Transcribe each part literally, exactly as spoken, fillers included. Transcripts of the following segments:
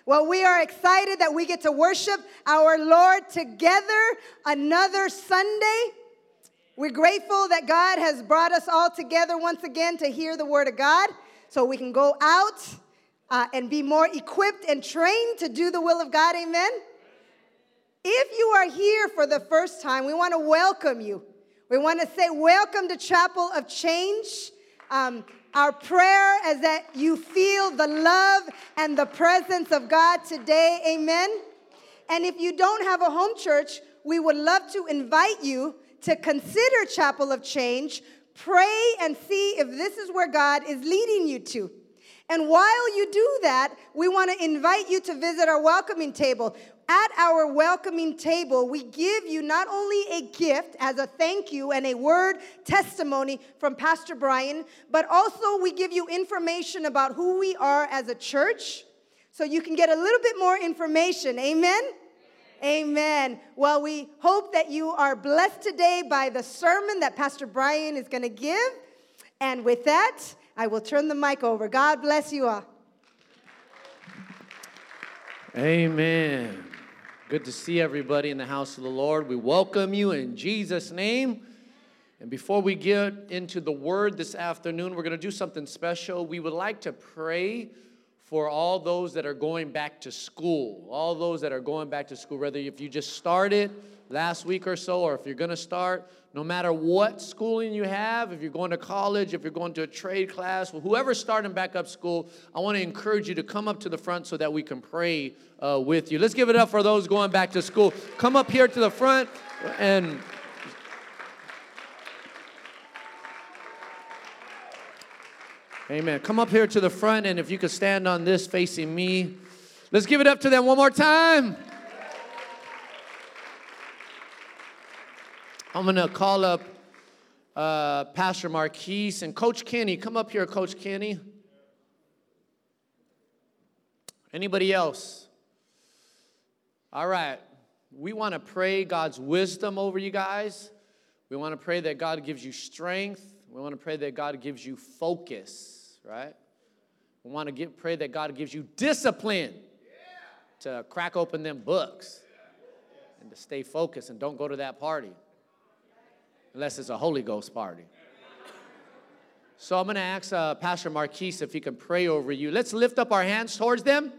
Well, we are excited that we get to worship our Lord together another Sunday. We're grateful that God has brought us all together once again to hear the Word of God so we can go out uh, and be more equipped and trained to do the will of God. Amen. If you are here for the first time, we want to welcome you. We want to say welcome to Chapel of Change. Um, our prayer is that you feel the love and the presence of God today. Amen. And if you don't have a home church, we would love to invite you to consider Chapel of Change. Pray and see if this is where God is leading you to. And while you do that, we want to invite you to visit our welcoming table. At our welcoming table, we give you not only a gift as a thank you and a word testimony from Pastor Brian, but also we give you information about who we are as a church, so you can get a little bit more information. Amen? Amen. Well, we hope that you are blessed today by the sermon that Pastor Brian is going to give. And with that, I will turn the mic over. God bless you all. Amen. Good to see everybody in the house of the Lord. We welcome you in Jesus' name. And before we get into the word this afternoon, we're going to do something special. We would like to pray for all those that are going back to school, all those that are going back to school, whether if you just started last week or so, or if you're going to start, no matter what schooling you have, if you're going to college, if you're going to a trade class, whoever's starting back up school, I want to encourage you to come up to the front so that we can pray uh, with you. Let's give it up for those going back to school. Come up here to the front and... Amen. Come up here to the front, and if you could stand on this facing me. Let's give it up to them one more time. I'm going to call up uh, Pastor Marquise and Coach Kenny. Come up here, Coach Kenny. Anybody else? All right. We want to pray God's wisdom over you guys. We want to pray that God gives you strength. We want to pray that God gives you focus, right? We want to give, pray that God gives you discipline to crack open them books and to stay focused and don't go to that party unless it's a Holy Ghost party. So I'm going to ask uh, Pastor Marquise if he can pray over you. Let's lift up our hands towards them.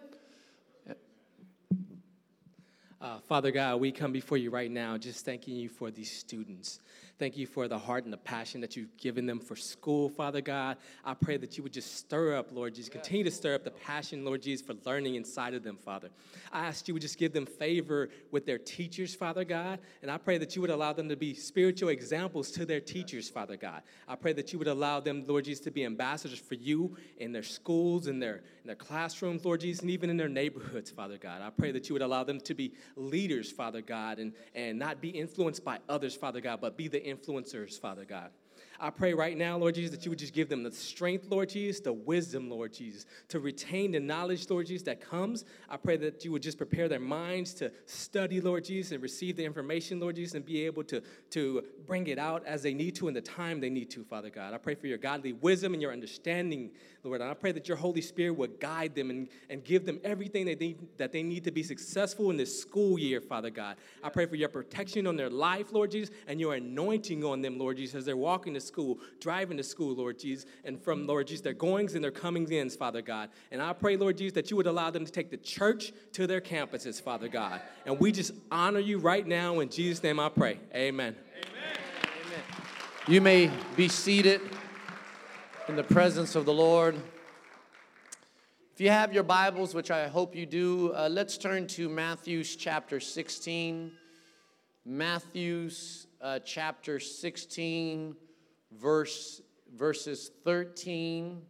Uh, Father God, we come before you right now just thanking you for these students. Thank you for the heart and the passion that you've given them for school, Father God. I pray that you would just stir up, Lord Jesus. Continue to stir up the passion, Lord Jesus, for learning inside of them, Father. I ask you would just give them favor with their teachers, Father God. And I pray that you would allow them to be spiritual examples to their teachers, Father God. I pray that you would allow them, Lord Jesus, to be ambassadors for you in their schools, in their, in their classrooms, Lord Jesus, and even in their neighborhoods, Father God. I pray that you would allow them to be leaders, Father God, and, and not be influenced by others, Father God, but be the influencers, Father God. I pray right now, Lord Jesus, that you would just give them the strength, Lord Jesus, the wisdom, Lord Jesus, to retain the knowledge, Lord Jesus, that comes. I pray that you would just prepare their minds to study, Lord Jesus, and receive the information, Lord Jesus, and be able to, to bring it out as they need to in the time they need to, Father God. I pray for your godly wisdom and your understanding, Lord. And I pray that your Holy Spirit would guide them and, and give them everything that they, that they need to be successful in this school year, Father God. I pray for your protection on their life, Lord Jesus, and your anointing on them, Lord Jesus, as they're walking to school, driving to school, Lord Jesus, and from, Lord Jesus, their goings and their comings in, Father God. And I pray, Lord Jesus, that you would allow them to take the church to their campuses, Father God. And we just honor you right now. In Jesus' name I pray. Amen. Amen. Amen. You may be seated in the presence of the Lord. If you have your Bibles, which I hope you do, uh, let's turn to Matthew chapter sixteen. Matthew uh, chapter sixteen. Verse, verses thirteen.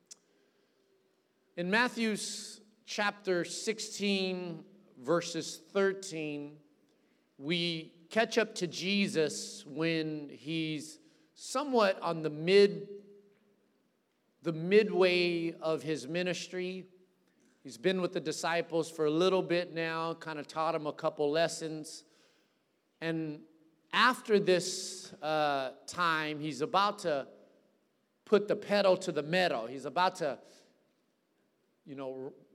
In Matthew chapter sixteen, verses thirteen, we catch up to Jesus when he's somewhat on the mid, the midway of his ministry. He's been with the disciples for a little bit now, kind of taught them a couple lessons. And after this uh, time, he's about to put the pedal to the metal. He's about to, you know,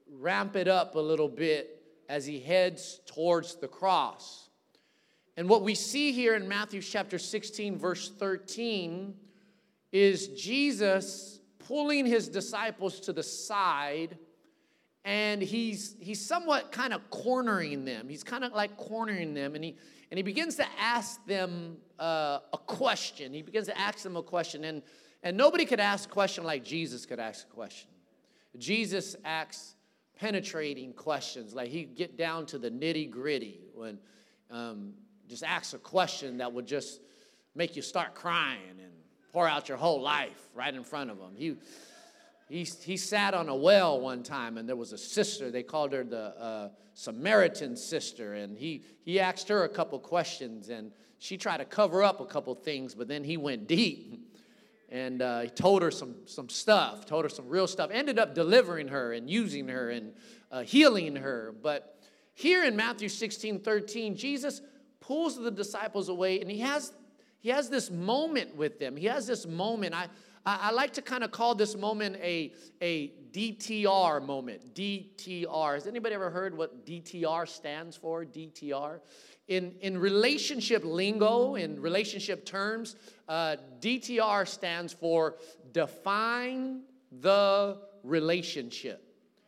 ramp it up a little bit as he heads towards the cross. And what we see here in Matthew chapter sixteen, verse thirteen, is Jesus pulling his disciples to the side, and he's he's somewhat kind of cornering them. He's kind of like cornering them, and he and he begins to ask them uh, a question. He begins to ask them a question, and and nobody could ask a question like Jesus could ask a question. Jesus asks penetrating questions, like he'd get down to the nitty gritty when um, just asks a question that would just make you start crying and pour out your whole life right in front of him. He, he, he sat on a well one time, and there was a sister. They called her the uh, Samaritan sister, and he, he asked her a couple questions, and she tried to cover up a couple things, but then he went deep, and uh, he told her some, some stuff, told her some real stuff, ended up delivering her and using her and uh, healing her. But here in Matthew sixteen thirteen, Jesus pulls the disciples away, and he has he has this moment with them. He has this moment. I, I, I like to kind of call this moment a, a D T R moment. D T R. Has anybody ever heard what D T R stands for? D T R? In, in relationship lingo, in relationship terms, uh, D T R stands for define the relationship.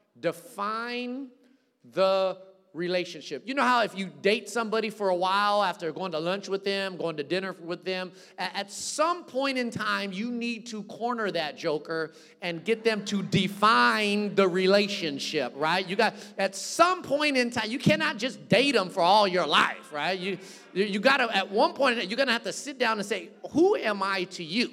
Define the relationship. You know how if you date somebody for a while, after going to lunch with them, going to dinner with them, at some point in time, you need to corner that joker and get them to define the relationship, right? You got, at some point in time, you cannot just date them for all your life, right? You, you got to, at one point, you're going to have to sit down and say, who am I to you?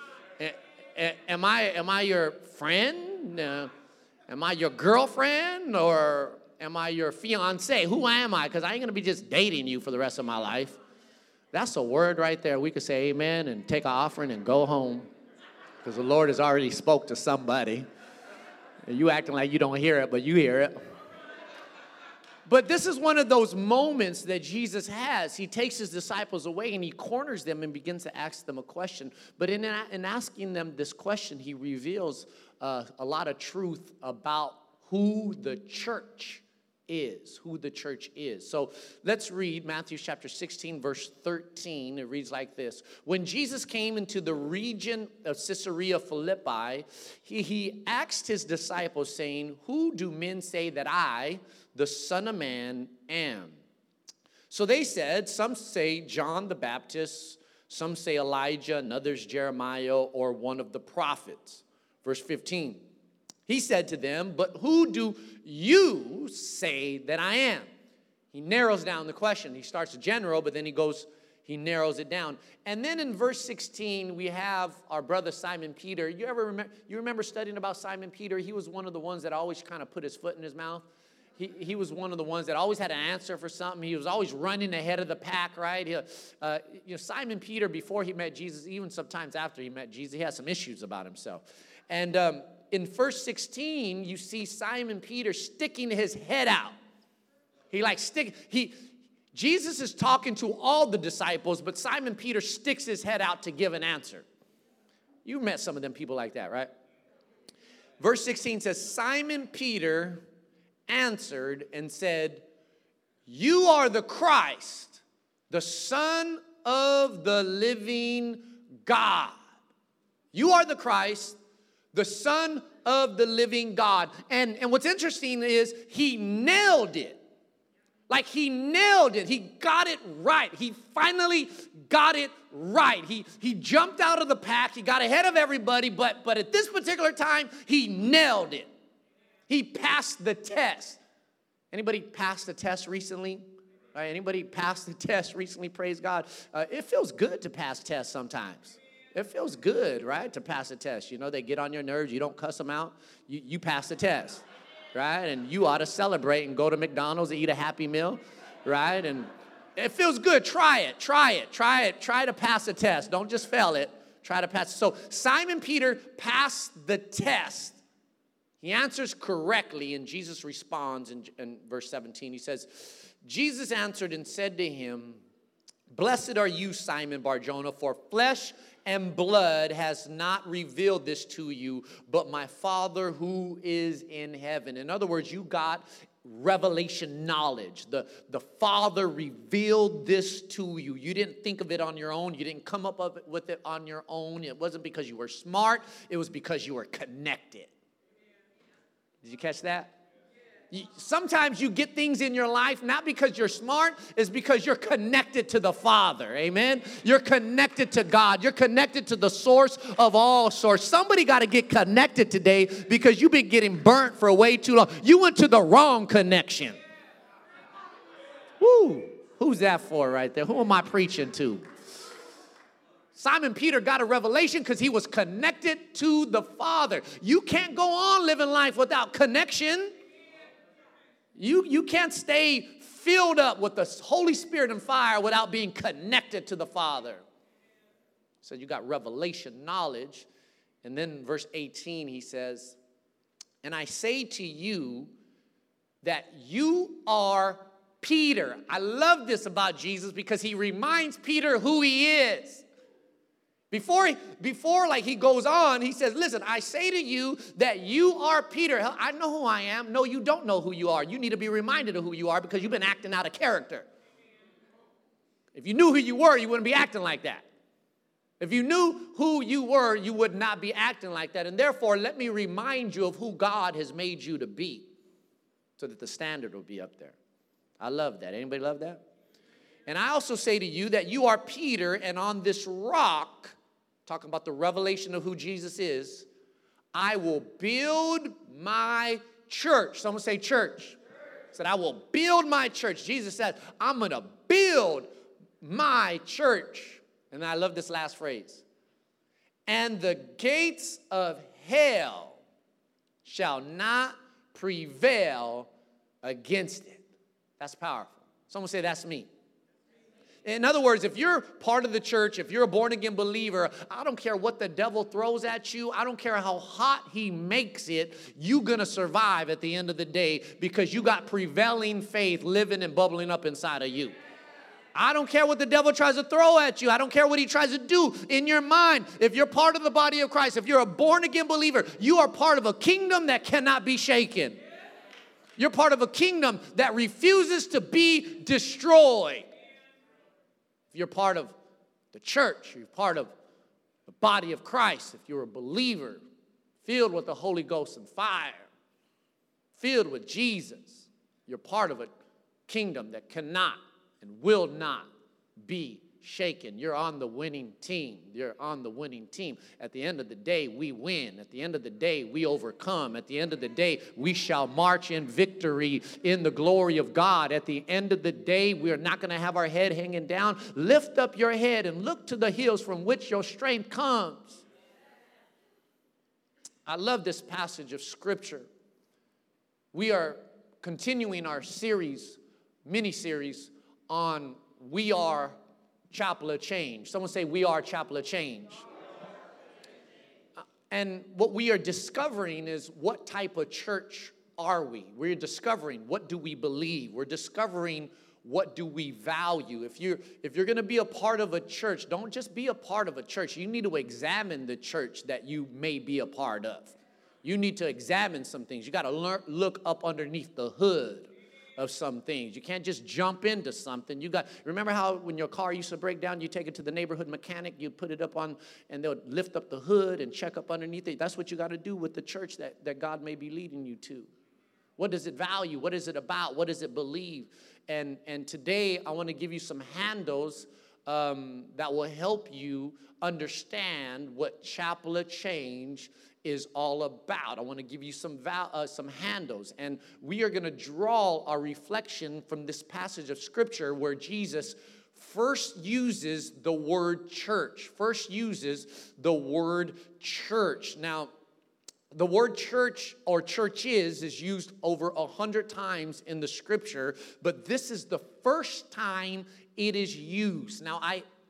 Am I, am I your friend? Uh, am I your girlfriend? Or am I your fiance? Who am I? Because I ain't going to be just dating you for the rest of my life. That's a word right there. We could say amen and take an offering and go home, because the Lord has already spoke to somebody. And you acting like you don't hear it, but you hear it. But this is one of those moments that Jesus has. He takes his disciples away and he corners them and begins to ask them a question. But in, in asking them this question, he reveals uh, a lot of truth about who the church is, who the church is. So let's read Matthew chapter sixteen, verse thirteen. It reads like this. When Jesus came into the region of Caesarea Philippi, he, he asked his disciples, saying, who do men say that I, the Son of Man, am? So they said, some say John the Baptist, some say Elijah, and others Jeremiah, or one of the prophets. Verse fifteen. He said to them, but who do you say that I am? He narrows down the question. He starts general, but then he goes, he narrows it down. And then in verse sixteen, we have our brother Simon Peter. You ever remember, you remember studying about Simon Peter? He was one of the ones that always kind of put his foot in his mouth. He, he was one of the ones that always had an answer for something. He was always running ahead of the pack, right? He, uh, you know, Simon Peter, before he met Jesus, even sometimes after he met Jesus, he had some issues about himself. And um, in verse sixteen, you see Simon Peter sticking his head out. He like stick, he, Jesus is talking to all the disciples, but Simon Peter sticks his head out to give an answer. You met some of them people like that, right? Verse sixteen says, Simon Peter answered and said, you are the Christ, the Son of the living God. You are the Christ, the Son of the living God. And, and what's interesting is he nailed it. Like he nailed it. He got it right. He finally got it right. He, he jumped out of the pack. He got ahead of everybody. But, but at this particular time, he nailed it. He passed the test. Anybody passed the test recently? Right, anybody passed the test recently? Praise God. Uh, it feels good to pass tests sometimes. It feels good, right, to pass a test. You know, they get on your nerves. You don't cuss them out. You, you pass the test, right? And you ought to celebrate and go to McDonald's and eat a Happy Meal, right? And it feels good. Try it. Try it. Try it. Try to pass a test. Don't just fail it. Try to pass it. So Simon Peter passed the test. He answers correctly, and Jesus responds in, in verse seventeen. He says, Jesus answered and said to him, blessed are you, Simon Bar-Jonah, for flesh and blood has not revealed this to you, but my Father who is in heaven. In other words, you got revelation knowledge. The, the Father revealed this to you. You didn't think of it on your own. You didn't come up with it on your own. It wasn't because you were smart. It was because you were connected. Did you catch that? Sometimes you get things in your life not because you're smart, it's because you're connected to the Father. Amen? You're connected to God. You're connected to the source of all source. Somebody got to get connected today because you've been getting burnt for way too long. You went to the wrong connection. Woo! Who's that for right there? Who am I preaching to? Simon Peter got a revelation because he was connected to the Father. You can't go on living life without connection. You, you can't stay filled up with the Holy Spirit and fire without being connected to the Father. So you got revelation knowledge. And then verse eighteen, he says, and I say to you that you are Peter. I love this about Jesus because he reminds Peter who he is. Before, before like he goes on, he says, listen, I say to you that you are Peter. I know who I am. No, you don't know who you are. You need to be reminded of who you are because you've been acting out of character. If you knew who you were, you wouldn't be acting like that. If you knew who you were, you would not be acting like that. And therefore, let me remind you of who God has made you to be so that the standard will be up there. I love that. Anybody love that? And I also say to you that you are Peter, and on this rock, talking about the revelation of who Jesus is, I will build my church. Someone say church. Church. Said, I will build my church. Jesus said, I'm going to build my church. And I love this last phrase. And the gates of hell shall not prevail against it. That's powerful. Someone say, that's me. In other words, if you're part of the church, if you're a born-again believer, I don't care what the devil throws at you. I don't care how hot he makes it. You're going to survive at the end of the day because you got prevailing faith living and bubbling up inside of you. I don't care what the devil tries to throw at you. I don't care what he tries to do in your mind. If you're part of the body of Christ, if you're a born-again believer, you are part of a kingdom that cannot be shaken. You're part of a kingdom that refuses to be destroyed. If you're part of the church, you're part of the body of Christ, if you're a believer, filled with the Holy Ghost and fire, filled with Jesus, you're part of a kingdom that cannot and will not be shaken. You're on the winning team. You're on the winning team. At the end of the day, we win. At the end of the day, we overcome. At the end of the day, we shall march in victory in the glory of God. At the end of the day, we are not going to have our head hanging down. Lift up your head and look to the hills from which your strength comes. I love this passage of Scripture. We are continuing our series, mini-series, on We Are Chapel of Change. Someone say, we are Chapel of Change. And what we are discovering is what type of church are we? We're discovering what do we believe. We're discovering what do we value. If you're, if you're going to be a part of a church, don't just be a part of a church. You need to examine the church that you may be a part of. You need to examine some things. You got to learn, look up underneath the hood of some things. You can't just jump into something. You got, remember how when your car used to break down, you take it to the neighborhood mechanic, you put it up on, and they'll lift up the hood and check up underneath it. That's what you got to do with the church that, that God may be leading you to. What does it value? What is it about? What does it believe? And, and today I want to give you some handles um, that will help you understand what Chapel of Change is all about. I want to give you some val- uh, some handles, and we are going to draw our reflection from this passage of Scripture where Jesus first uses the word church, first uses the word church. Now, the word church or churches is used over a hundred times in the Scripture, but this is the first time it is used. Now, I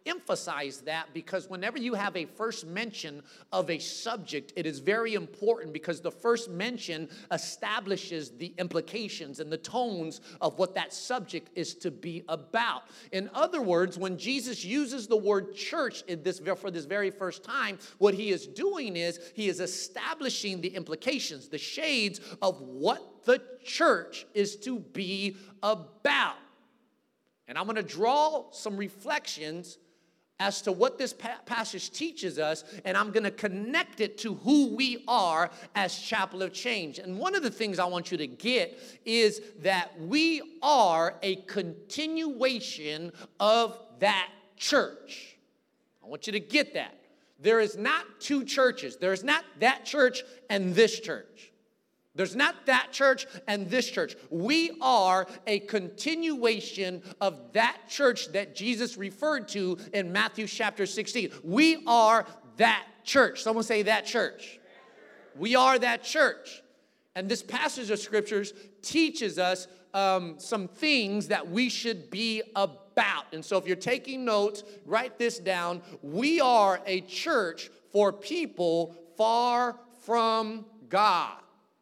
emphasize that because whenever you have a first mention of a subject, it is very important because the first mention establishes the implications and the tones of what that subject is to be about. In other words, when Jesus uses the word church in this, for this very first time, what he is doing is he is establishing the implications, the shades of what the church is to be about. And I'm going to draw some reflections as to what this pa- passage teaches us, and I'm going to connect it to who we are as Chapel of Change. And one of the things I want you to get is that we are a continuation of that church. I want you to get that. There is not two churches. There is not that church and this church. There's not that church and this church. We are a continuation of that church that Jesus referred to in Matthew chapter sixteen. We are that church. Someone say that church. We are that church. And this passage of scriptures teaches us um, some things that we should be about. And so if you're taking notes, write this down. We are a church for people far from God.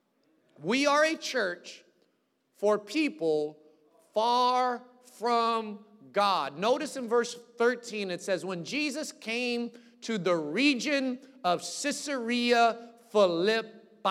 We are a church for people far from God. Notice in verse thirteen, it says, when Jesus came to the region of Caesarea Philippi.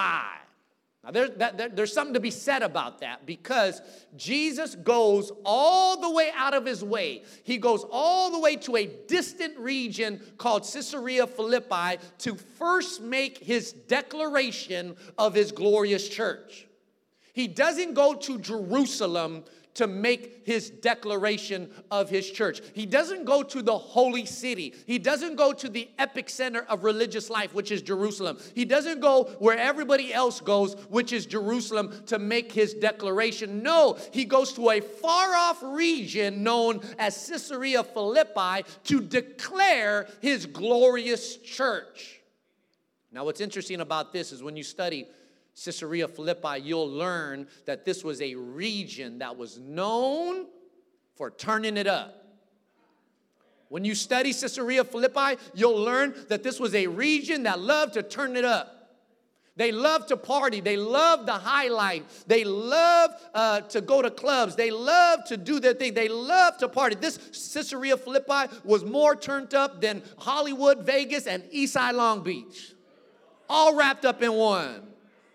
Now, there, that, there, there's something to be said about that because Jesus goes all the way out of his way. He goes all the way to a distant region called Caesarea Philippi to first make his declaration of his glorious church. He doesn't go to Jerusalem to make his declaration of his church. He doesn't go to the holy city. He doesn't go to the epic center of religious life, which is Jerusalem. He doesn't go where everybody else goes, which is Jerusalem, to make his declaration. No, he goes to a far-off region known as Caesarea Philippi to declare his glorious church. Now, what's interesting about this is when you study Caesarea Philippi, you'll learn that this was a region that was known for turning it up. When you study Caesarea Philippi, you'll learn that this was a region that loved to turn it up. They loved to party. They loved the highlight. They loved uh, to go to clubs. They loved to do their thing. They loved to party. This Caesarea Philippi was more turned up than Hollywood, Vegas, and Eastside Long Beach. All wrapped up in one.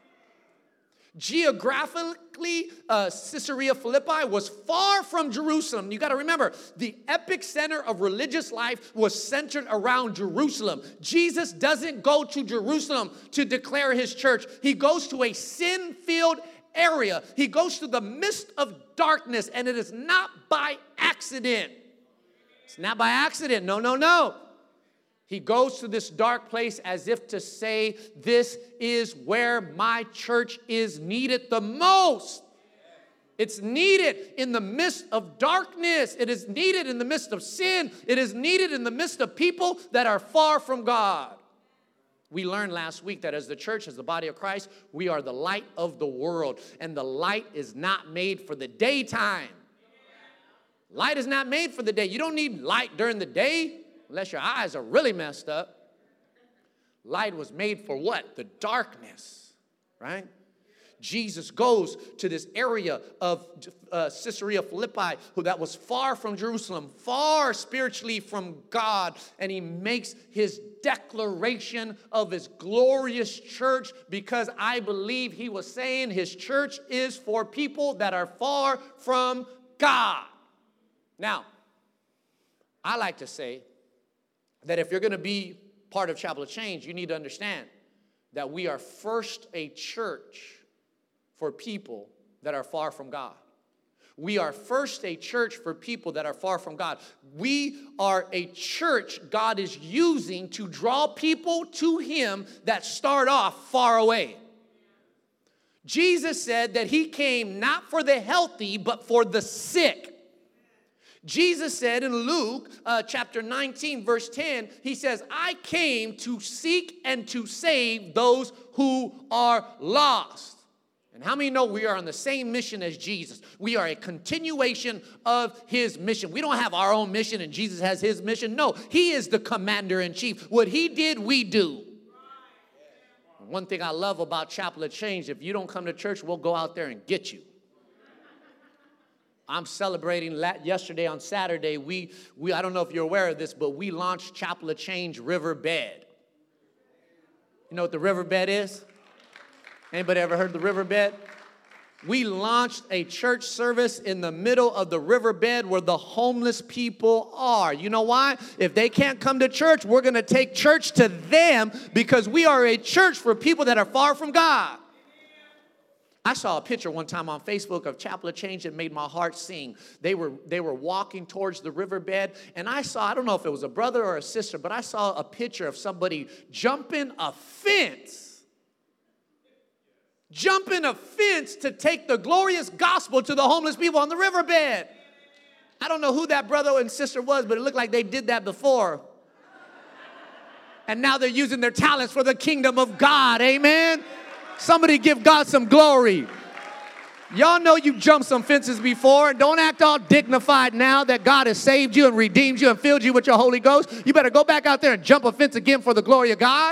Geographically, uh, Caesarea Philippi was far from Jerusalem. You got to remember, the epic center of religious life was centered around Jerusalem. Jesus doesn't go to Jerusalem to declare his church. He goes to a sin-filled area. He goes to the midst of darkness, and it is not by accident. It's not by accident. No, no, no. He goes to this dark place as if to say, this is where my church is needed the most. It's needed in the midst of darkness. It is needed in the midst of sin. It is needed in the midst of people that are far from God. We learned last week that as the church, as the body of Christ, we are the light of the world. And the light is not made for the daytime. Light is not made for the day. You don't need light during the day. Unless your eyes are really messed up. Light was made for what? The darkness, right? Jesus goes to this area of uh, Caesarea Philippi who that was far from Jerusalem, far spiritually from God, and he makes his declaration of his glorious church because I believe he was saying his church is for people that are far from God. Now, I like to say that if you're going to be part of Chapel of Change, you need to understand that we are first a church for people that are far from God. We are first a church for people that are far from God. We are a church God is using to draw people to him that start off far away. Jesus said that he came not for the healthy, but for the sick. Jesus said in Luke uh, chapter nineteen, verse ten, he says, I came to seek and to save those who are lost. And how many know we are on the same mission as Jesus? We are a continuation of his mission. We don't have our own mission and Jesus has his mission. No, he is the commander in chief. What he did, we do. One thing I love about Chapel of Change, if you don't come to church, we'll go out there and get you. I'm celebrating yesterday on Saturday. We, we, I don't know if you're aware of this, but we launched Chapel of Change Riverbed. You know what the riverbed is? Anybody ever heard the riverbed? We launched a church service in the middle of the riverbed where the homeless people are. You know why? If they can't come to church, we're going to take church to them because we are a church for people that are far from God. I saw a picture one time on Facebook of Chapel of Change that made my heart sing. They were, they were walking towards the riverbed, and I saw, I don't know if it was a brother or a sister, but I saw a picture of somebody jumping a fence. Jumping a fence to take the glorious gospel to the homeless people on the riverbed. I don't know who that brother and sister was, but it looked like they did that before. And now they're using their talents for the kingdom of God. Amen. Somebody give God some glory. Y'all know you jumped some fences before. Don't act all dignified now that God has saved you and redeemed you and filled you with your Holy Ghost. You better go back out there and jump a fence again for the glory of God.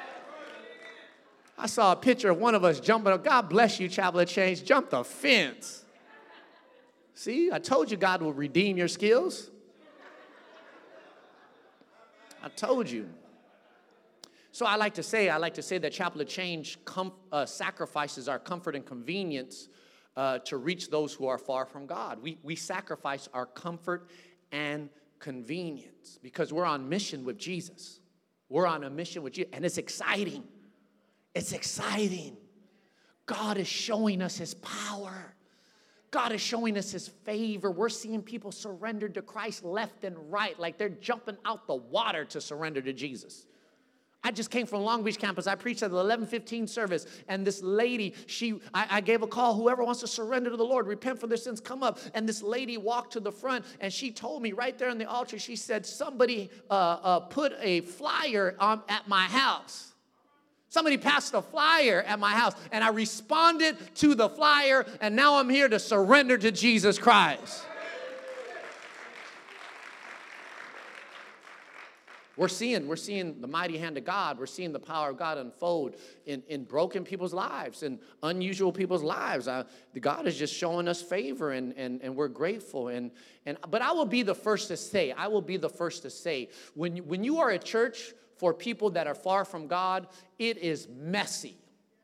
I saw a picture of one of us jumping. God bless you, Chapel of Change. Jump the fence. See, I told you God will redeem your skills. I told you. So I like to say, I like to say that Chapel of Change com- uh, sacrifices our comfort and convenience uh, to reach those who are far from God. We, we sacrifice our comfort and convenience because we're on mission with Jesus. We're on a mission with Jesus, and it's exciting. It's exciting. God is showing us his power. God is showing us his favor. We're seeing people surrender to Christ left and right, like they're jumping out the water to surrender to Jesus. I just came from Long Beach campus. I preached at the eleven fifteen service, and this lady, she, I, I gave a call, whoever wants to surrender to the Lord, repent for their sins, come up. And this lady walked to the front, and she told me right there on the altar, she said, somebody uh, uh, put a flyer on, at my house. Somebody passed a flyer at my house, and I responded to the flyer, and now I'm here to surrender to Jesus Christ. We're seeing, we're seeing the mighty hand of God. We're seeing the power of God unfold in, in broken people's lives and unusual people's lives. Uh, God is just showing us favor, and, and, and we're grateful. And, and, but I will be the first to say, I will be the first to say, when, when you are a church for people that are far from God, it is messy.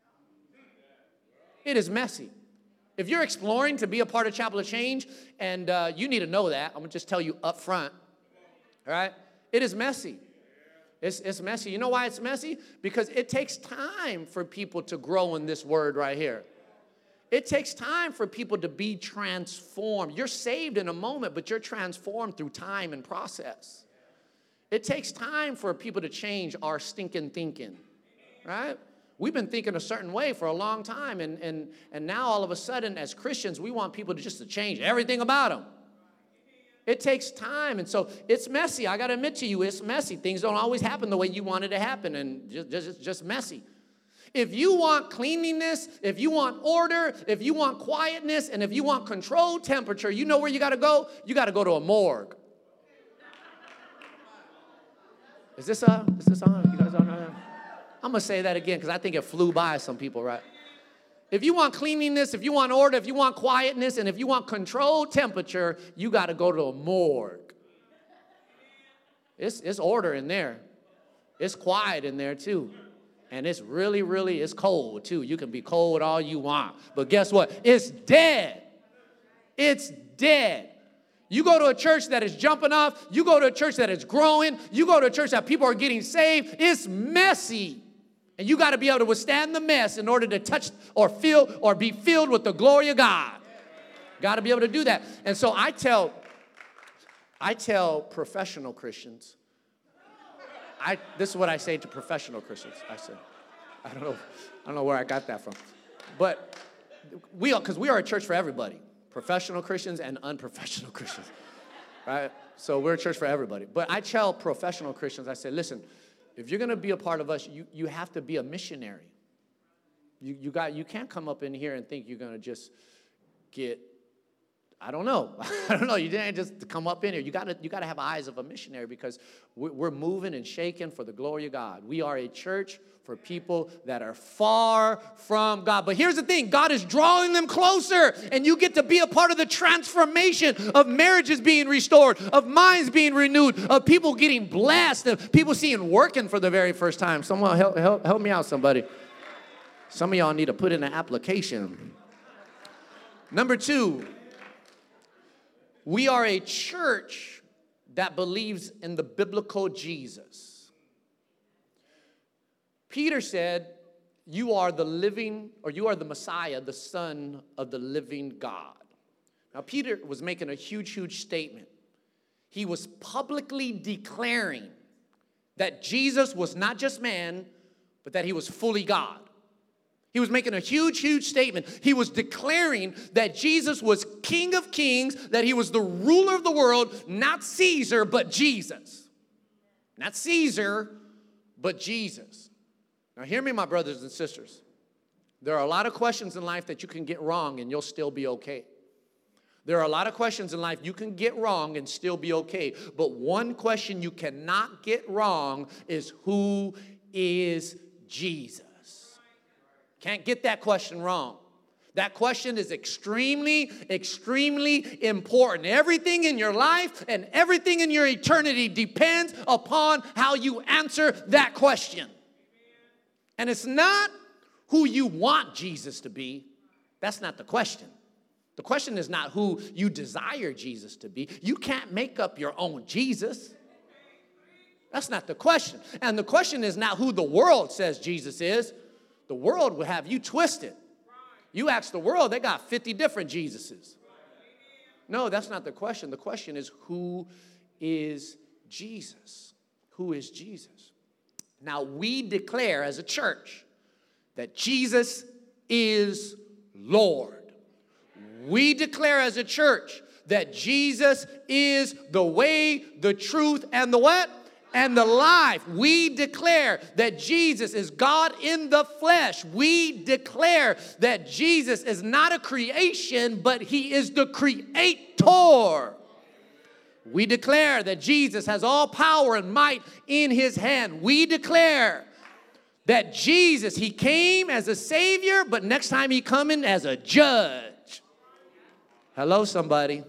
It is messy. If you're exploring to be a part of Chapel of Change, and uh, you need to know that, I'm going to just tell you up front, all right? It is messy. It's, it's messy. You know why it's messy? Because it takes time for people to grow in this word right here. It takes time for people to be transformed. You're saved in a moment, but you're transformed through time and process. It takes time for people to change our stinking thinking, right? We've been thinking a certain way for a long time, and, and, and now all of a sudden, as Christians, we want people to just to change everything about them. It takes time, and so it's messy. I got to admit to you, it's messy. Things don't always happen the way you want it to happen, and just, just, it's just messy. If you want cleanliness, if you want order, if you want quietness, and if you want controlled temperature, you know where you got to go? You got to go to a morgue. Is this uh? Is this on? You guys on? I'm gonna say that again because I think it flew by some people, right? If you want cleanliness, if you want order, if you want quietness, and if you want controlled temperature, you got to go to a morgue. It's it's order in there. It's quiet in there too, and it's really, really, it's cold too. You can be cold all you want, but guess what? It's dead. It's dead. You go to a church that is jumping off. You go to a church that is growing. You go to a church that people are getting saved. It's messy. And you got to be able to withstand the mess in order to touch or feel or be filled with the glory of God. Got to be able to do that. And so I tell, I tell professional Christians, I, this is what I say to professional Christians. I say, I don't know, I don't know where I got that from. But we are, because we are a church for everybody. Professional Christians and unprofessional Christians, right? So we're a church for everybody. But I tell professional Christians, I say, listen, if you're going to be a part of us, you, you have to be a missionary. You, you, got, you can't come up in here and think you're going to just get, I don't know. I don't know. You didn't just come up in here. You got to you got to have eyes of a missionary because we're, we're moving and shaking for the glory of God. We are a church for people that are far from God. But here's the thing. God is drawing them closer, and you get to be a part of the transformation of marriages being restored, of minds being renewed, of people getting blessed, of people seeing working for the very first time. Someone help, help, help me out, somebody. Some of y'all need to put in an application. Number two, we are a church that believes in the biblical Jesus. Peter said, you are the living, or you are the Messiah, the Son of the living God. Now, Peter was making a huge, huge statement. He was publicly declaring that Jesus was not just man, but that he was fully God. He was making a huge, huge statement. He was declaring that Jesus was King of Kings, that he was the ruler of the world, not Caesar, but Jesus. Not Caesar, but Jesus. Now, hear me, my brothers and sisters. There are a lot of questions in life that you can get wrong and you'll still be okay. There are a lot of questions in life you can get wrong and still be okay. But one question you cannot get wrong is, who is Jesus? Can't get that question wrong. That question is extremely, extremely important. Everything in your life and everything in your eternity depends upon how you answer that question. And it's not who you want Jesus to be. That's not the question. The question is not who you desire Jesus to be. You can't make up your own Jesus. That's not the question. And the question is not who the world says Jesus is. The world will have you twisted. You ask the world, they got fifty different Jesuses. No, that's not the question. The question is, who is Jesus? Who is Jesus? Now, we declare as a church that Jesus is Lord. We declare as a church that Jesus is the way, the truth, and the what? And the life. We declare that Jesus is God in the flesh. We declare that Jesus is not a creation, but he is the creator. We declare that Jesus has all power and might in his hand. We declare that Jesus, he came as a savior, but next time he coming as a judge. Hello, somebody.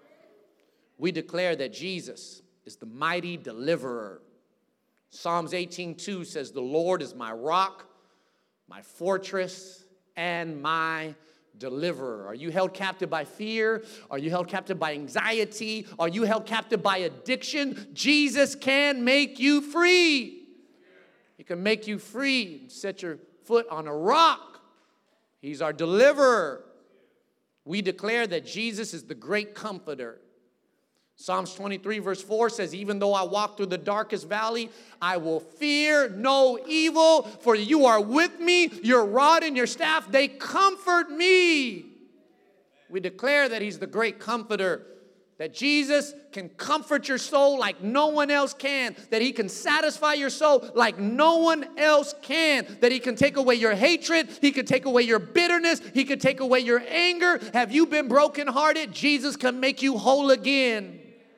We declare that Jesus is the mighty deliverer. Psalms eighteen two says, the Lord is my rock, my fortress, and my deliverer. Are you held captive by fear? Are you held captive by anxiety? Are you held captive by addiction? Jesus can make you free. He can make you free and set your foot on a rock. He's our deliverer. We declare that Jesus is the great comforter. Psalms twenty-three verse four says, even though I walk through the darkest valley, I will fear no evil, for you are with me, your rod and your staff, they comfort me. We declare that he's the great comforter, that Jesus can comfort your soul like no one else can, that he can satisfy your soul like no one else can, that he can take away your hatred, he can take away your bitterness, he can take away your anger. Have you been brokenhearted? Jesus can make you whole again.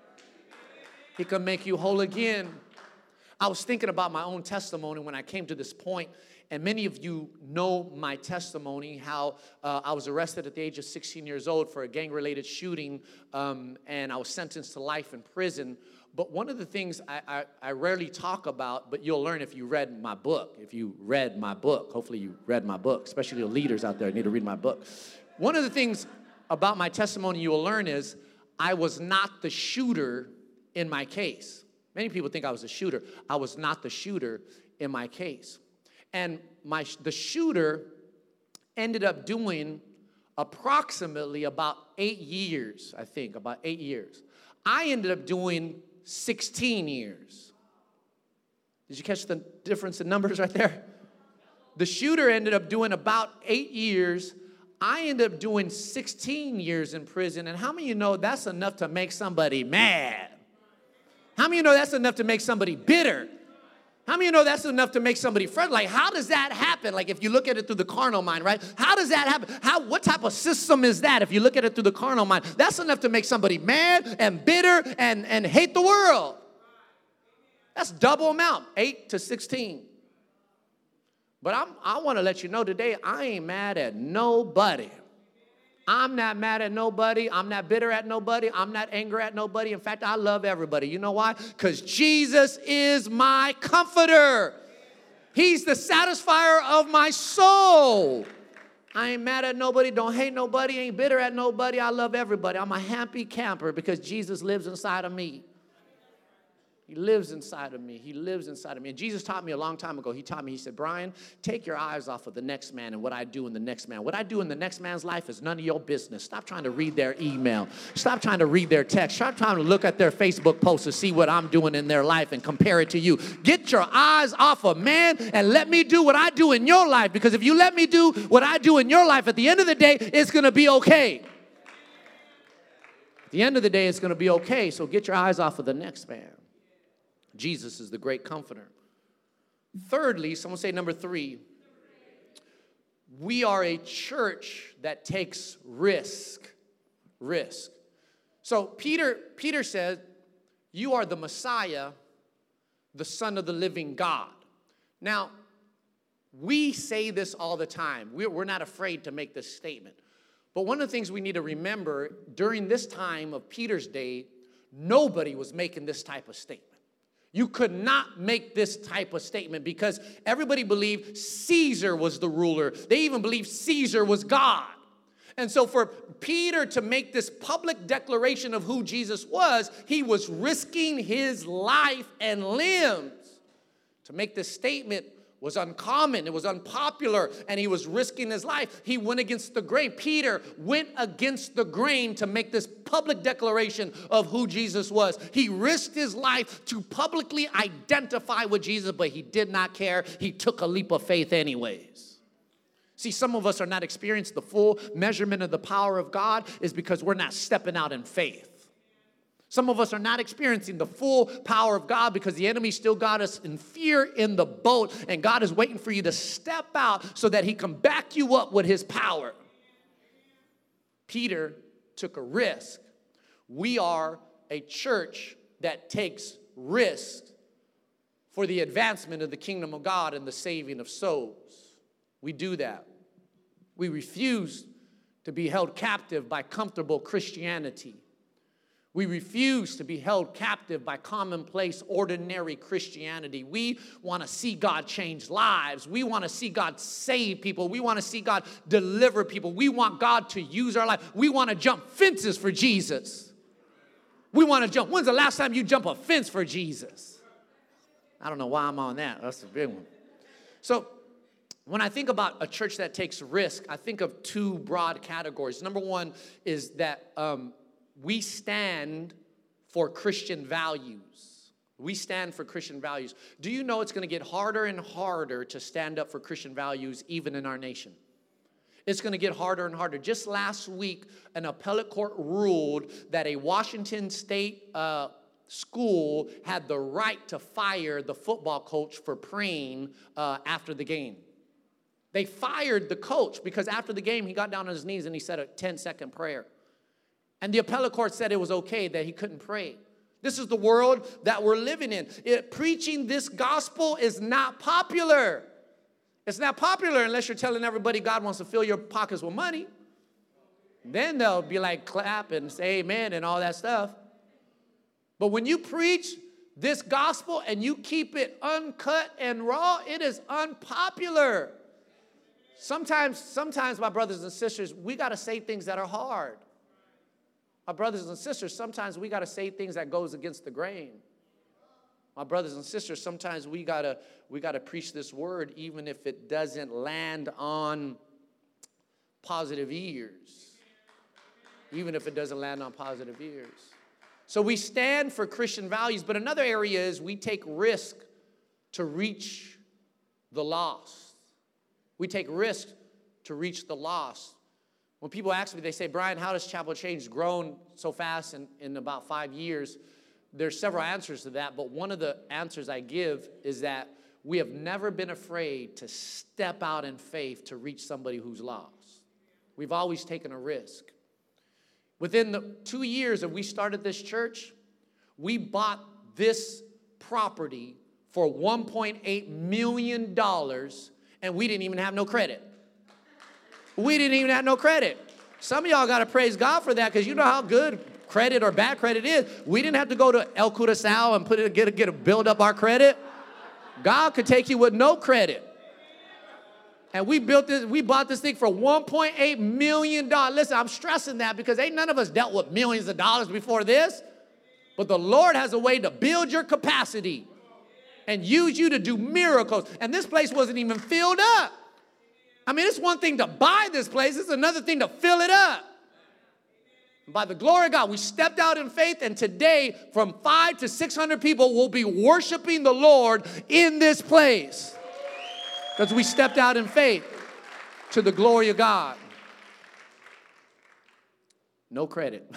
He can make you whole again. I was thinking about my own testimony when I came to this point, and many of you know my testimony, how uh, I was arrested at the age of sixteen years old for a gang-related shooting, um, and I was sentenced to life in prison. But one of the things I, I, I rarely talk about, but you'll learn if you read my book, if you read my book. Hopefully you read my book, especially the leaders out there need to read my book. One of the things about my testimony you will learn is I was not the shooter in my case. Many people think I was a shooter. I was not the shooter in my case. And my the shooter ended up doing approximately about eight years, I think, about eight years. I ended up doing sixteen years. Did you catch the difference in numbers right there? The shooter ended up doing about eight years. I ended up doing sixteen years in prison. And how many of you know that's enough to make somebody mad? How many of you know that's enough to make somebody bitter? How many of you know that's enough to make somebody fret? Like, how does that happen? Like, if you look at it through the carnal mind, right? How does that happen? How, what type of system is that if you look at it through the carnal mind? That's enough to make somebody mad and bitter and, and hate the world. That's double amount, eight to sixteen. But I'm, I want to let you know today, I ain't mad at nobody. I'm not mad at nobody. I'm not bitter at nobody. I'm not angry at nobody. In fact, I love everybody. You know why? Because Jesus is my comforter. He's the satisfier of my soul. I ain't mad at nobody. Don't hate nobody. Ain't bitter at nobody. I love everybody. I'm a happy camper because Jesus lives inside of me. He lives inside of me. He lives inside of me. And Jesus taught me a long time ago. He taught me, he said, Brian, take your eyes off of the next man and what I do in the next man. What I do in the next man's life is none of your business. Stop trying to read their email. Stop trying to read their text. Stop trying to look at their Facebook posts to see what I'm doing in their life and compare it to you. Get your eyes off of man and let me do what I do in your life. Because if you let me do what I do in your life, at the end of the day, it's going to be okay. At the end of the day, it's going to be okay. So get your eyes off of the next man. Jesus is the great comforter. Thirdly, someone say number three, we are a church that takes risk. Risk. So Peter, Peter said, you are the Messiah, the Son of the living God. Now, we say this all the time. We're, we're not afraid to make this statement. But one of the things we need to remember, during this time of Peter's day, nobody was making this type of statement. You could not make this type of statement because everybody believed Caesar was the ruler. They even believed Caesar was God. And so for Peter to make this public declaration of who Jesus was, he was risking his life and limbs. To make this statement was uncommon, it was unpopular, and he was risking his life. He went against the grain. Peter went against the grain to make this public declaration of who Jesus was. He risked his life to publicly identify with Jesus, but he did not care. He took a leap of faith anyways. See, some of us are not experiencing the full measurement of the power of God is because we're not stepping out in faith. Some of us are not experiencing the full power of God because the enemy still got us in fear in the boat, and God is waiting for you to step out so that he can back you up with his power. Peter took a risk. We are a church that takes risks for the advancement of the kingdom of God and the saving of souls. We do that. We refuse to be held captive by comfortable Christianity. We refuse to be held captive by commonplace, ordinary Christianity. We want to see God change lives. We want to see God save people. We want to see God deliver people. We want God to use our life. We want to jump fences for Jesus. We want to jump. When's the last time you jump a fence for Jesus? I don't know why I'm on that. That's a big one. So when I think about a church that takes risk, I think of two broad categories. Number one is that um, we stand for Christian values. We stand for Christian values. Do you know it's going to get harder and harder to stand up for Christian values even in our nation? It's going to get harder and harder. Just last week, an appellate court ruled that a Washington State uh, school had the right to fire the football coach for praying uh, after the game. They fired the coach because after the game, he got down on his knees and he said a ten-second prayer. And the appellate court said it was okay that he couldn't pray. This is the world that we're living in. It, preaching this gospel is not popular. It's not popular unless you're telling everybody God wants to fill your pockets with money. Then they'll be like clap and say amen and all that stuff. But when you preach this gospel and you keep it uncut and raw, it is unpopular. Sometimes, sometimes, my brothers and sisters, we got to say things that are hard. My brothers and sisters, sometimes we got to say things that goes against the grain. My brothers and sisters, sometimes we got to we got to preach this word even if it doesn't land on positive ears. Even if it doesn't land on positive ears. So we stand for Christian values, but another area is we take risk to reach the lost. We take risk to reach the lost. When people ask me, they say, Brian, how does Chapel Change grown so fast in, in about five years? there's several answers to that, but one of the answers I give is that we have never been afraid to step out in faith to reach somebody who's lost. We've always taken a risk. Within the two years that we started this church, we bought this property for one point eight million dollars, and we didn't even have no credit. We didn't even have no credit. Some of y'all got to praise God for that, because you know how good credit or bad credit is. We didn't have to go to El Curacao and put it, get, get a, build up our credit. God could take you with no credit. And we built this, we bought this thing for one point eight million dollars. Listen, I'm stressing that because ain't none of us dealt with millions of dollars before this. But the Lord has a way to build your capacity and use you to do miracles. And this place wasn't even filled up. I mean, it's one thing to buy this place. It's another thing to fill it up. And by the glory of God, we stepped out in faith, and today from five to six hundred people will be worshiping the Lord in this place. Because we stepped out in faith to the glory of God. No credit.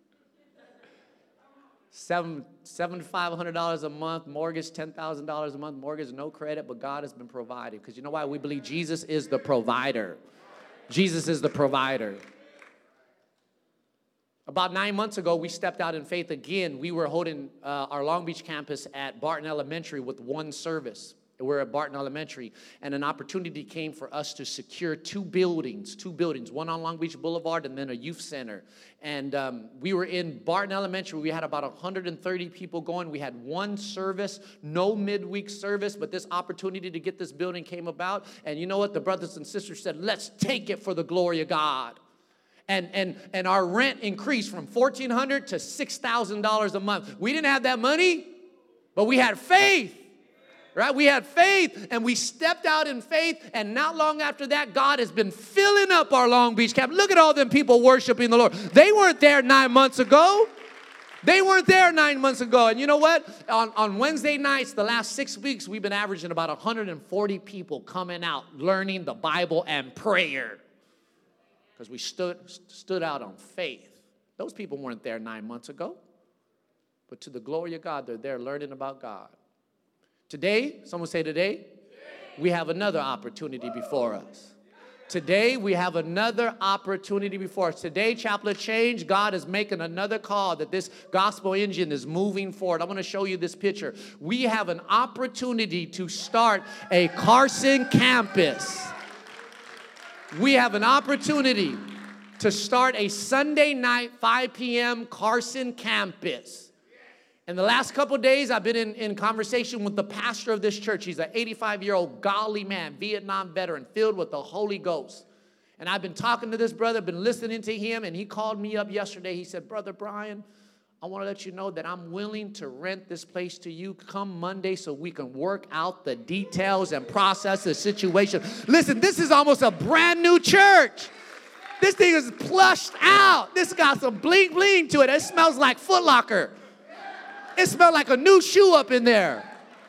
Seven, seven thousand five hundred dollars a month, mortgage ten thousand dollars a month, mortgage, no credit, but God has been providing. Because you know why? We believe Jesus is the provider. Jesus is the provider. About nine months ago, we stepped out in faith again. We were holding uh, our Long Beach campus at Barton Elementary with one service. We're at Barton Elementary, and an opportunity came for us to secure two buildings, two buildings, one on Long Beach Boulevard and then a youth center. And um, we were in Barton Elementary. We had about one hundred thirty people going. We had one service, no midweek service, but this opportunity to get this building came about. And you know what? The brothers and sisters said, let's take it for the glory of God. And, and, and our rent increased from fourteen hundred dollars to six thousand dollars a month. We didn't have that money, but we had faith. Right? We had faith, and we stepped out in faith, and not long after that, God has been filling up our Long Beach camp. Look at all them people worshiping the Lord. They weren't there nine months ago. They weren't there nine months ago. And you know what? On, on Wednesday nights, the last six weeks, we've been averaging about one hundred forty people coming out, learning the Bible and prayer. Because we stood, stood out on faith. Those people weren't there nine months ago. But to the glory of God, they're there learning about God. Today, someone say today, we have another opportunity before us. Today, we have another opportunity before us. Today, Chapel of Change, God is making another call that this gospel engine is moving forward. I want to show you this picture. We have an opportunity to start a Carson campus. We have an opportunity to start a Sunday night, five p.m. Carson campus. In the last couple of days, I've been in, in conversation with the pastor of this church. He's an eighty-five-year-old godly man, Vietnam veteran, filled with the Holy Ghost. And I've been talking to this brother, been listening to him, and he called me up yesterday. He said, Brother Brian, I want to let you know that I'm willing to rent this place to you come Monday so we can work out the details and process the situation. Listen, this is almost a brand new church. This thing is plushed out. This got some bling bling to it. It smells like Foot Locker. It smelled like a new shoe up in there.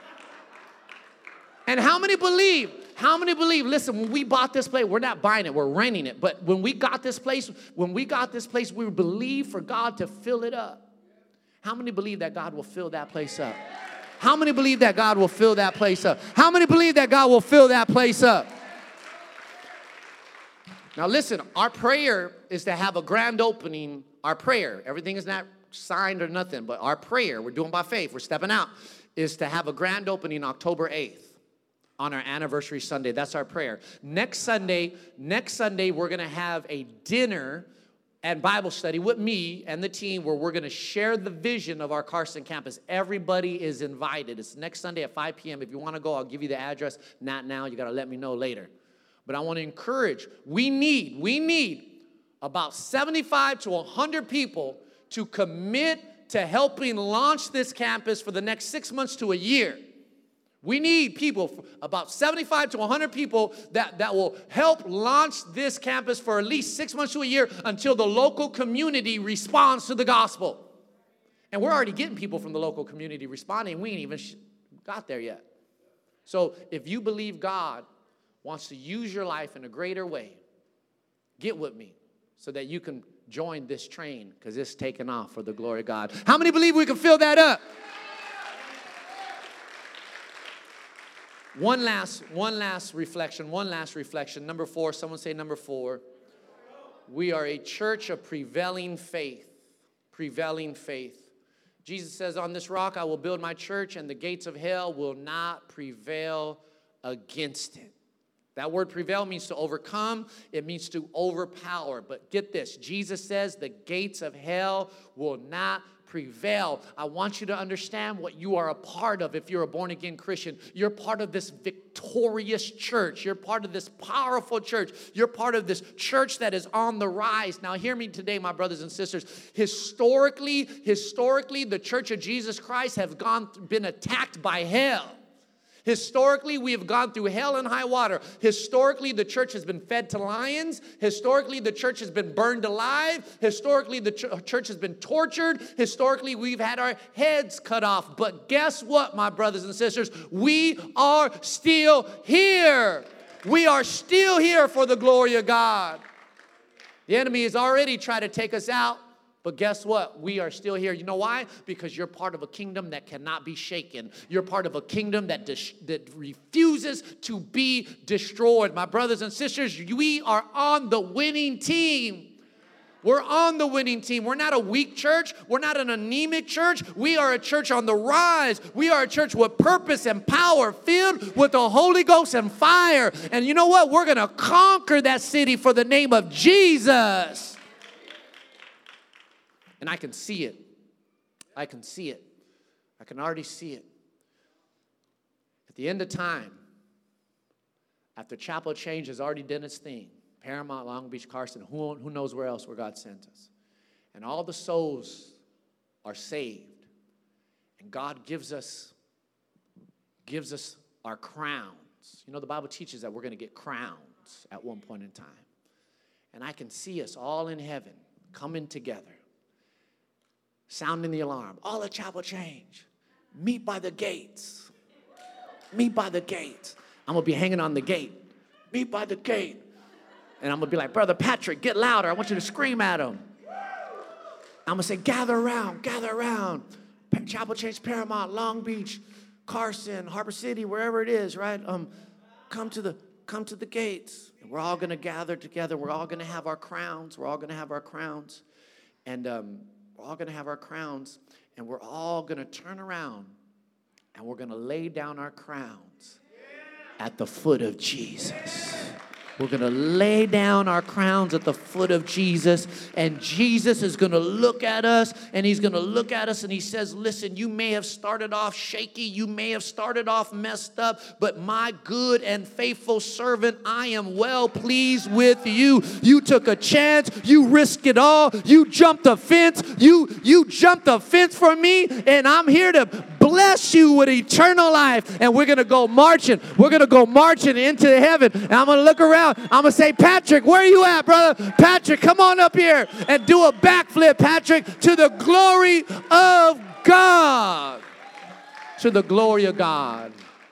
And how many believe? How many believe? Listen, when we bought this place, we're not buying it, we're renting it. But when we got this place, when we got this place, we believe for God to fill it up. How many believe that God will fill that place up? How many believe that God will fill that place up? How many believe that God will fill that place up? Now listen, our prayer is to have a grand opening. Our prayer, everything is not signed or nothing, but our prayer, we're doing by faith, we're stepping out, is to have a grand opening October eighth on our anniversary Sunday. That's our prayer. Next Sunday, next Sunday, we're going to have a dinner and Bible study with me and the team where we're going to share the vision of our Carson campus. Everybody is invited. It's next Sunday at five p.m. If you want to go, I'll give you the address. Not now. You got to let me know later. But I want to encourage, we need, we need about seventy-five to one hundred people to commit to helping launch this campus for the next six months to a year. We need people, about seventy-five to one hundred people that, that will help launch this campus for at least six months to a year until the local community responds to the gospel. And we're already getting people from the local community responding. We ain't even got there yet. So if you believe God wants to use your life in a greater way, get with me so that you can join this train because it's taking off for the glory of God. How many believe we can fill that up? One last, one last reflection, one last reflection. Number four, someone say number four. We are a church of prevailing faith. Prevailing faith. Jesus says, on this rock I will build my church, and the gates of hell will not prevail against it. That word prevail means to overcome. It means to overpower. But get this, Jesus says the gates of hell will not prevail. I want you to understand what you are a part of if you're a born-again Christian. You're part of this victorious church. You're part of this powerful church. You're part of this church that is on the rise. Now hear me today, my brothers and sisters. Historically, historically, the Church of Jesus Christ have gone, been attacked by hell. Historically, we have gone through hell and high water. Historically, the church has been fed to lions. Historically, the church has been burned alive. Historically, the ch- church has been tortured. Historically, we've had our heads cut off. But guess what, my brothers and sisters? We are still here. We are still here for the glory of God. The enemy has already tried to take us out. But guess what? We are still here. You know why? Because you're part of a kingdom that cannot be shaken. You're part of a kingdom that, dis- that refuses to be destroyed. My brothers and sisters, we are on the winning team. We're on the winning team. We're not a weak church. We're not an anemic church. We are a church on the rise. We are a church with purpose and power, filled with the Holy Ghost and fire. And you know what? We're going to conquer that city for the name of Jesus. And I can see it. I can see it. I can already see it. At the end of time, after Chapel Change has already done its thing, Paramount, Long Beach, Carson, who, who knows where else where God sent us, and all the souls are saved, and God gives us, gives us our crowns. You know, the Bible teaches that we're going to get crowns at one point in time. And I can see us all in heaven coming together, sounding the alarm. All at Chapel Change. Meet by the gates. Meet by the gates. I'm going to be hanging on the gate. Meet by the gate. And I'm going to be like, Brother Patrick, get louder. I want you to scream at him. I'm going to say, gather around, gather around. Chapel Change, Paramount, Long Beach, Carson, Harbor City, wherever it is, right? Um, come to the come to the gates. And we're all going to gather together. We're all going to have our crowns. We're all going to have our crowns. And um, we're all going to have our crowns. And we're all going to turn around. And we're going to lay down our crowns at the foot of Jesus. We're going to lay down our crowns at the foot of Jesus, and Jesus is going to look at us, and he's going to look at us, and he says, listen, you may have started off shaky, you may have started off messed up, but my good and faithful servant, I am well pleased with you. You took a chance, you risked it all, you jumped the fence, you, you jumped the fence for me, and I'm here to bless you with eternal life, and we're going to go marching, we're going to go marching into heaven, and I'm going to look around. I'm going to say, Patrick, where are you at, brother? Patrick, come on up here and do a backflip, Patrick, to the glory of God. To the glory of God.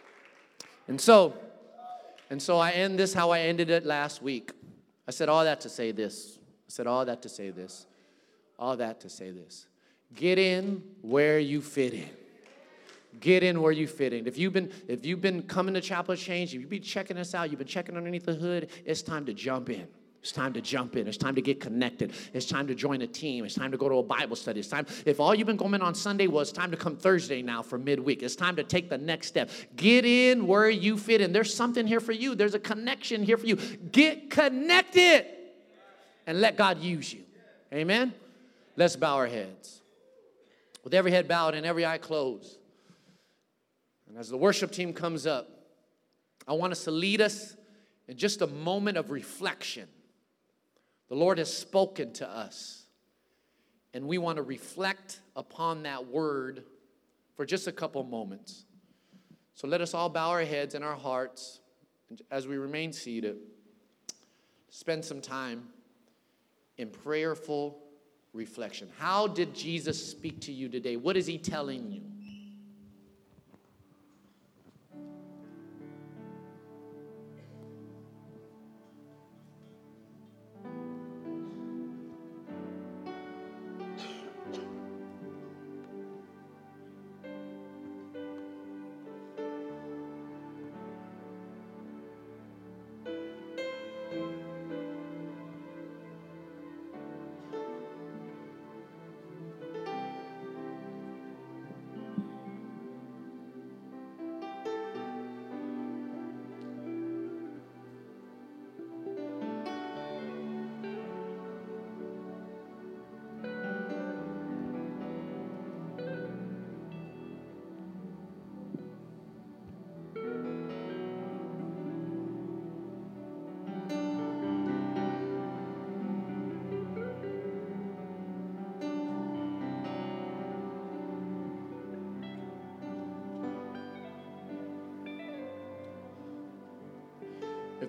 And so, and so I end this how I ended it last week. I said all that to say this. I said all that to say this. All that to say this. Get in where you fit in. Get in where you fit in. If you've been, if you've been coming to Chapel Change, if you've been checking us out, you've been checking underneath the hood, it's time to jump in. It's time to jump in. It's time to get connected. It's time to join a team. It's time to go to a Bible study. It's time, if all you've been coming on Sunday was, it's time to come Thursday now for midweek. It's time to take the next step. Get in where you fit in. There's something here for you. There's a connection here for you. Get connected and let God use you. Amen? Let's bow our heads. With every head bowed and every eye closed. And as the worship team comes up, I want us to lead us in just a moment of reflection. The Lord has spoken to us, and we want to reflect upon that word for just a couple moments. So let us all bow our heads and our hearts as we remain seated. Spend some time in prayerful reflection. How did Jesus speak to you today? What is he telling you?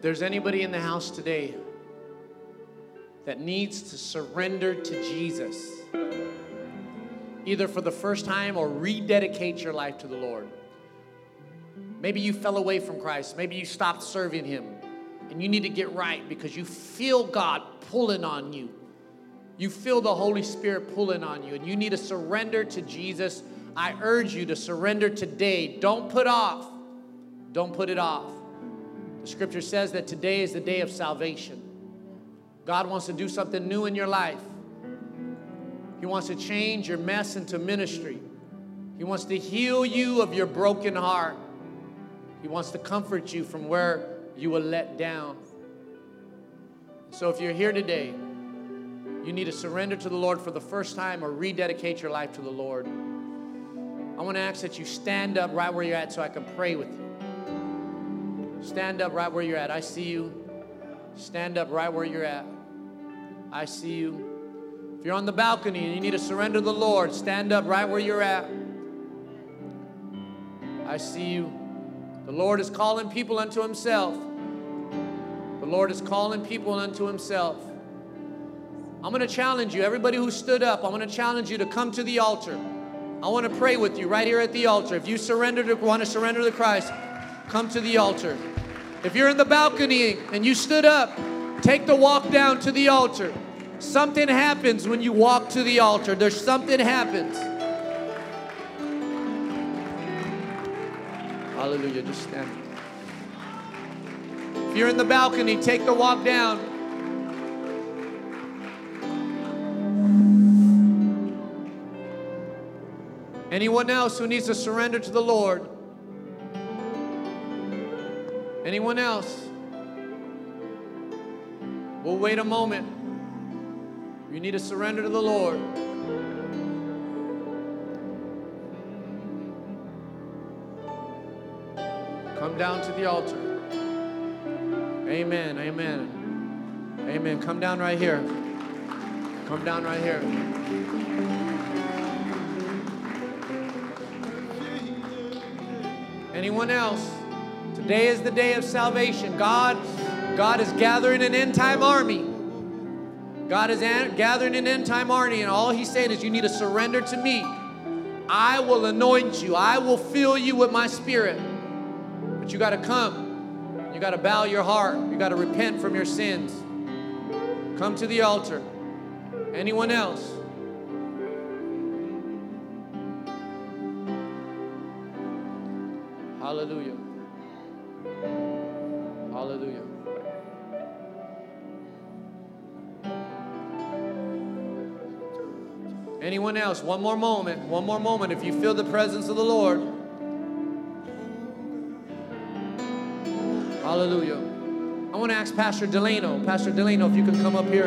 there's anybody in the house today that needs to surrender to Jesus, either for the first time or rededicate your life to the Lord. Maybe you fell away from Christ. Maybe you stopped serving Him, and you need to get right because you feel God pulling on you. You feel the Holy Spirit pulling on you, and you need to surrender to Jesus. I urge you to surrender today. Don't put off. Don't put it off. The scripture says that today is the day of salvation. God wants to do something new in your life. He wants to change your mess into ministry. He wants to heal you of your broken heart. He wants to comfort you from where you were let down. So if you're here today, you need to surrender to the Lord for the first time or rededicate your life to the Lord. I want to ask that you stand up right where you're at so I can pray with you. Stand up right where you're at. I see you. Stand up right where you're at. I see you. If you're on the balcony and you need to surrender to the Lord, stand up right where you're at. I see you. The Lord is calling people unto Himself. The Lord is calling people unto Himself. I'm going to challenge you, everybody who stood up, I'm going to challenge you to come to the altar. I want to pray with you right here at the altar. If you surrender to, want to surrender to Christ, come to the altar. If you're in the balcony and you stood up, take the walk down to the altar. Something happens when you walk to the altar. There's something happens. Hallelujah. Just stand. If you're in the balcony, take the walk down. Anyone else who needs to surrender to the Lord? Anyone else? We'll wait a moment. You need to surrender to the Lord. Come down to the altar. Amen, amen. Amen. Come down right here. Come down right here. Anyone else? Today is the day of salvation. God, God is gathering an end-time army. God is an, gathering an end-time army, and all He's saying is you need to surrender to me. I will anoint you. I will fill you with my Spirit. But you got to come. You got to bow your heart. You got to repent from your sins. Come to the altar. Anyone else? Hallelujah. Hallelujah. Anyone else? One more moment. One more moment. If you feel the presence of the Lord. Hallelujah. I want to ask Pastor Delano. Pastor Delano, if you can come up here.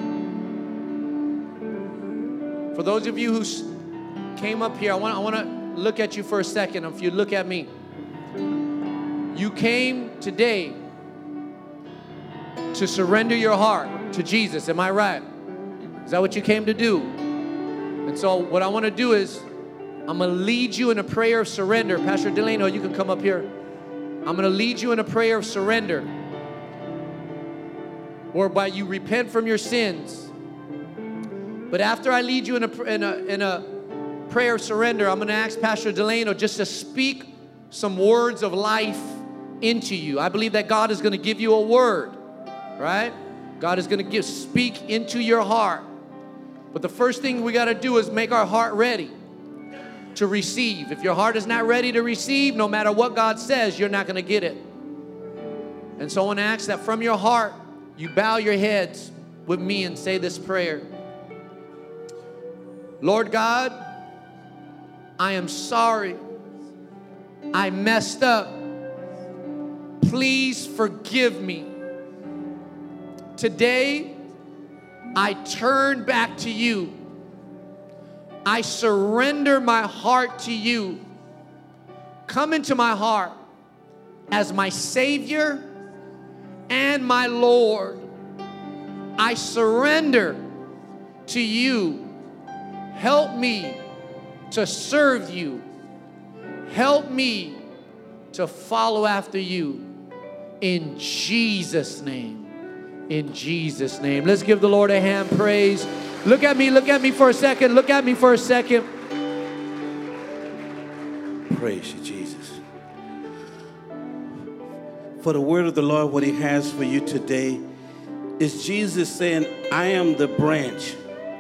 For those of you who came up here, I want, I want to look at you for a second. If you look at me. You came today to surrender your heart to Jesus. Am I right? Is that what you came to do? And so what I want to do is I'm going to lead you in a prayer of surrender. Pastor Delano, you can come up here. I'm going to lead you in a prayer of surrender, whereby you repent from your sins. But after I lead you in a, in a, in a prayer of surrender, I'm going to ask Pastor Delano just to speak some words of life into you. I believe that God is going to give you a word, right? God is going to give, speak into your heart. But the first thing we got to do is make our heart ready to receive. If your heart is not ready to receive, no matter what God says, you're not going to get it. And so I want to ask that from your heart, you bow your heads with me and say this prayer. Lord God, I am sorry. I messed up. Please forgive me. Today, I turn back to you. I surrender my heart to you. Come into my heart as my Savior and my Lord. I surrender to you. Help me to serve you. Help me to follow after you. in Jesus' name. In Jesus' name. Let's give the Lord a hand praise. Look at me, look at me for a second. Look at me for a second. Praise you, Jesus. For the word of the Lord, what he has for you today is Jesus saying, I am the branch.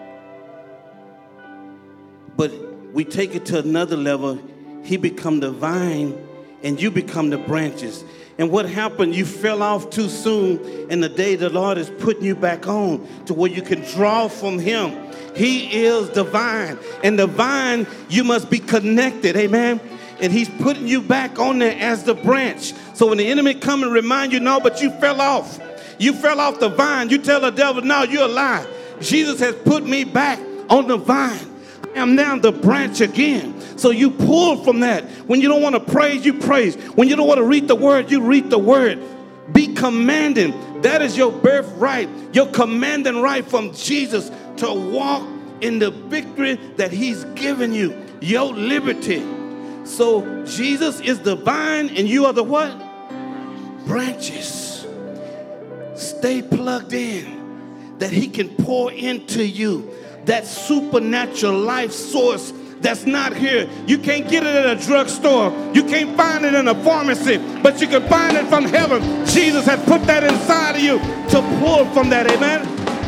But we take it to another level. He become the vine and you become the branches. And what happened, you fell off too soon, and the day the Lord is putting you back on to where you can draw from him. He is the vine, and the vine, you must be connected, amen? And he's putting you back on there as the branch. So when the enemy come and remind you, no, but you fell off. You fell off the vine. You tell the devil, no, you're a lie. Jesus has put me back on the vine. I am now the branch again. So you pull from that. When you don't want to praise, you praise. When you don't want to read the word, you read the word. Be commanding. That is your birthright, your commanding right from Jesus to walk in the victory that he's given you, your liberty. So Jesus is the vine and you are the what? Branches. Stay plugged in that he can pour into you that supernatural life source that's not here. You can't get it at a drugstore. You can't find it in a pharmacy, but you can find it from heaven. Jesus has put that inside of you to pull from that, amen?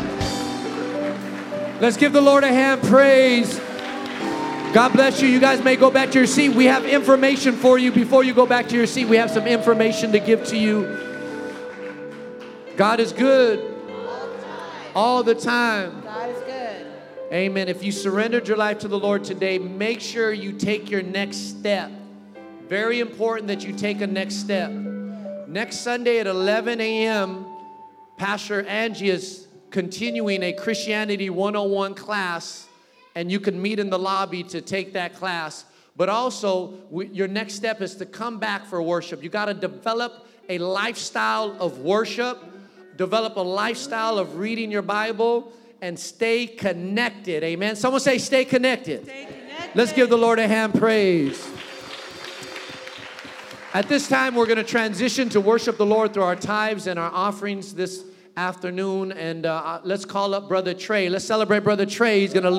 Let's give the Lord a hand praise. God bless you. You guys may go back to your seat. We have information for you. Before you go back to your seat, we have some information to give to you. God is good all the time. God is good. Amen. If you surrendered your life to the Lord today, make sure you take your next step. Very important that you take a next step. Next Sunday at eleven a.m., Pastor Angie is continuing a Christianity one oh one class, and you can meet in the lobby to take that class. But also, we, your next step is to come back for worship. You got to develop a lifestyle of worship, develop a lifestyle of reading your Bible, and stay connected. Amen. Someone say, stay connected. Stay connected. Let's give the Lord a hand praise. At this time, we're going to transition to worship the Lord through our tithes and our offerings this afternoon. And uh, let's call up Brother Trey. Let's celebrate Brother Trey. He's going to